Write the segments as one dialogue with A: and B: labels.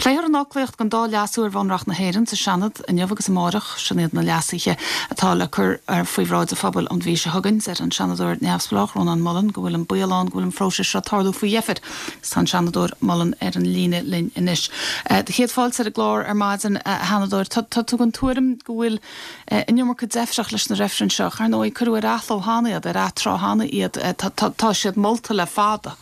A: Léir an nachléocht gan dá leasú ar bhanreacht na héireann sa seanad in jobhagus amárach sinnéad na leasaiche atá le chur ar faoihráid a fphobal an bhí se thugann ar an seanadúir neamhsplách Ronan Mullen go bhfuil an bualáin go bhfuil an fróise se tarlú faoi dhéifid san seanadúir Mullen ar an líne linn inis. De chéad fáilt ar a glár ar maidin hanadúir tá tú an tuairim go bhfuil inniomar go defseach leis na referan seo ar nó curú ar athló hána iad ar atrá hána iad tá siad molta le fada.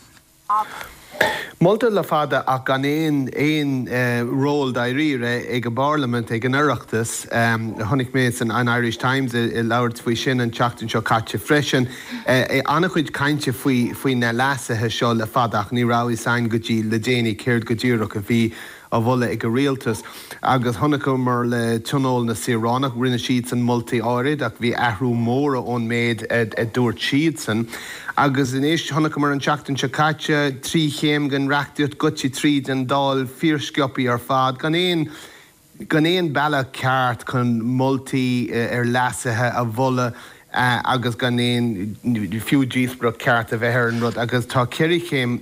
B: Molta le fada ach gan éon ról da rire ag a Parliament ag an oireachtas tháinig méid an Irish Times i labhairt faoi sin an teachtain seo caite freisin annach chuid cainte faoi na leasathe seo le fada ach ní ráí sain go dtí le déanaine céird go dtíreach a bhí a bhla ag a réaltas agus tháinig mar le tunol na Siránach rinne siad san moltaí áirid ach bhí ahrú móra ón méid a dúirt siad san agus in éis tháinig mar an teachtain seo caite trí chéim gan reachtaíocht gutí tríd an dáil fíorsciopaí ar fad gan éon bella ceart chun moltaí ar leasathe a bhla agus gan éon fiú díosbra ceart a bheith ar an rud agus tá ceirí chéim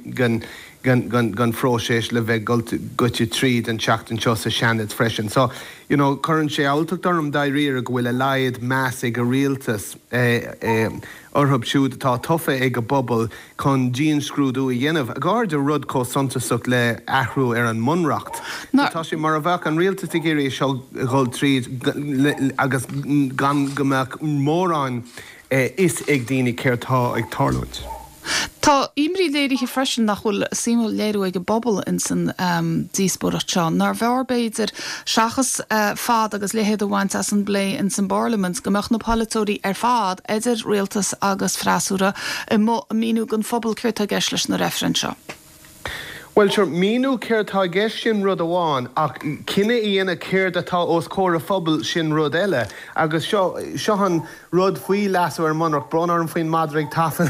B: gan fróiséis le bheith gutí tríd an teachtain seo sa seanad freisin. So, churann sé áilteach dom da riar go bhfuil a laiad meas ag a rialtas orthab siúd atá tofa ag a bobbal chun Jean scrúdú i dhéanamh. A gáir de rud có suntasach le athrú ar an munracht. Tá sé mar a bheith an rialtas i géirí seo ghil tríd agus gan gomach mórán is ag daoine céirtá ag tarlúint.
A: Tá imrí léirithe freisin nach bhfuil simú léirú ag bobbal in san díospóireacht seo. Nar bhear beidir seachas fad agus lehéad amhaint as an blé in san Parliament gomach na palatóirí ar fad idir rialtas agus freasúra i míú gon phobal cuirtá gceis leis na referan seo.
B: Well, sure, míú céirtá gceis sin rud amháin ach cinenne íana céir atá os cóir a phobal sin rud eile agus seo an rud faoi leasú ar monarch bronarm faoin madraigh tafan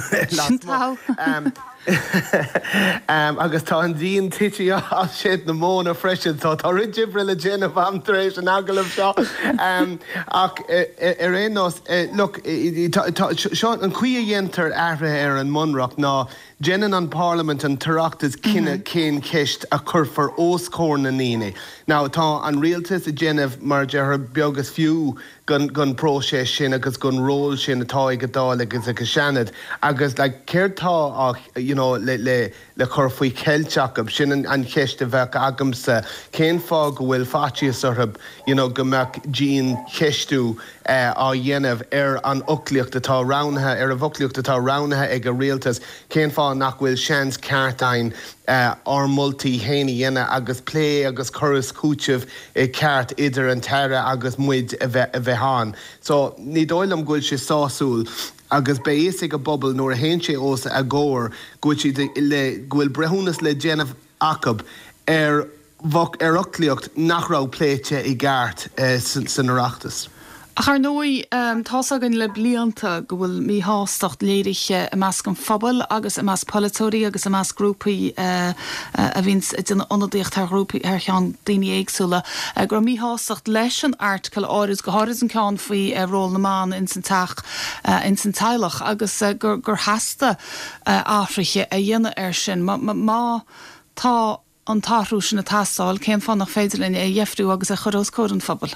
B: agus tá an díon tití á siad na móna freisin tá rid dibre le gin a bhamtaréis an agalah seo ach ar éos seo an cuia dhéantar airthe ar an munracht ná Jennen an Parliament an tarachtas cinenne cén ceist a churfar óscór na níine. Now tá an rialtas a Gennev mar dear beagus fiú gun próséis sin agus gun ról sin atá ag godáil agus a seanad agus le céirtá ach le chur faoi ceilteach sin an cheiste bheith agamsa cén fá go bhfuil fátíos orthab gomach Jean cheistú á dhéanamh ar an uclíocht atá ránathe ar a bhuclíocht atá ránathe ag a rialtas cén fá nach bhfuil seans ceartain ar multaí héine dhéine agus plé agus choras cúteamh i ceart idir an teire agus muid a bheith hán. So ní dóilm gúil sé sáúil agus bééis ag a bobbal nuair a héin sé os a ggóir gúil brethúnas le déanamh acab ar uclíocht nachrá pléite i gceart san oireachtas.
A: Ar nói tásagan le blianta go bhfuil mí hástacht léiriche a meas an phobal agus a meas palatóirí agus a meas grúpaí a bhís duna onadaíocht tar grúpaí ar chean daoine éagsúla gur mí hástacht leis an article áras go háras an ceann faoi ról na man in san teach in san teilech agus gur heasta áfriche a dhéine ar sin má tá an táthhrú sin na tasáil céim fan nach féidirlinn a dhéifriú agus a choróscóir an phobal.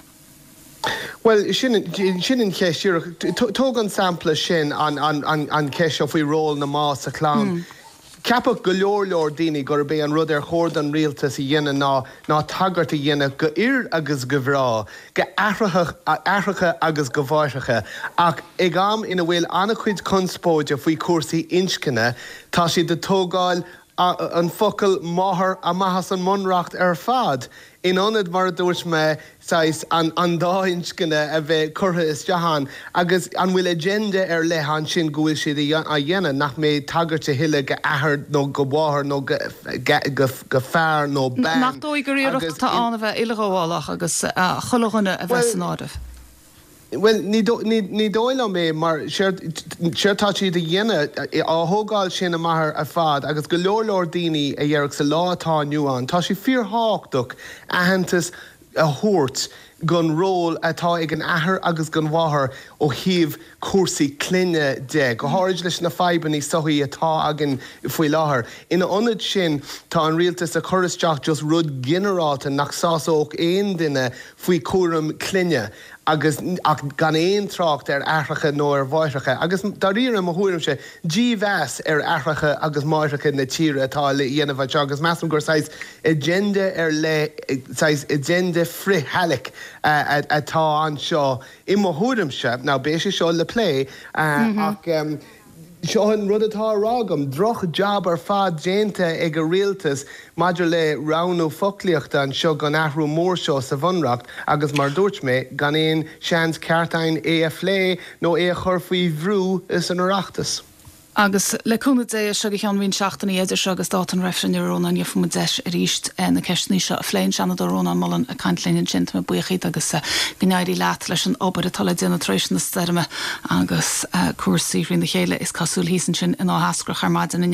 B: Well, sin ceisiúach tóg an sampla sin an ceisio faoi ról na más a chlán. Ceapach go leor daoine gur bé an rud ar chóir an rialtas i dhéine ná tagart a dhéine go ir agus go bhrá, go aithreacha agus go bhairthecha ach ag am ina bhfuil annach chuid conspóide faoi cuasaí inscinne tá si de tógáil an focail máthair a maithas an munracht ar fad. In onad mar dúirt me an dáhinscinne a bheith curtha is dehan agus an bhfuil agenda ar lehan sin gúil siad a dhéine nach mé tagart a hiile go ahar nó go bháthir nó go fearr nó ben.
A: Nach dói gur íireachta tá anna bheith ilegáháilach agus chulaganna a bheith san áibh.
B: Well, ní dóile mé mar seirtáí de dhéine á thógáil sin a maithar a fad agus go leor daoine a dhearach sa látá nuán. Tá sí fíorthachach ahantas a thuirt gon ról atá ag an ahar agus gon bmhathair ó thaobh cuasaí cluine de. Go háirid leis na feibanní sochaí atá agan faoi láthair. Ina ionad sin tá an rialtas a chur isteach just rud generáta nach sásóch aon duine faoi cuaram cluine. Agus gan éon trácht athracha nó bhaithreacha. Agus daríar am thuúrim se díomheas athracha agus máithreacha na tíre atá le dhéanamh agus measam gur sais agenda le agenda frithhealaigh atá an seo i mo thuúrim se. Ná béise seo le play ach seo an rud atá rágam droch job ar fad déanta ag a rialtas maidir le ránú foclíochta an seo gan ahrú mór seo sa bhanreacht agus mar dúirt mé gan éon seans ceartain é a phlé nó é a chur faoi bhrú is an oireachtas.
A: Agus leúna dé se an bhín seachtaí éidir se agus dá an refrenúróna an fu deis a ríist na ceisní se a phléin sena doróna mollan a caiintlíonn sin me buchaí agus gnéirí leat leis an obair tal déanana trééis na sterme agus cuasaí rin na chéile is cosúil hísan sin in á hascra charmáid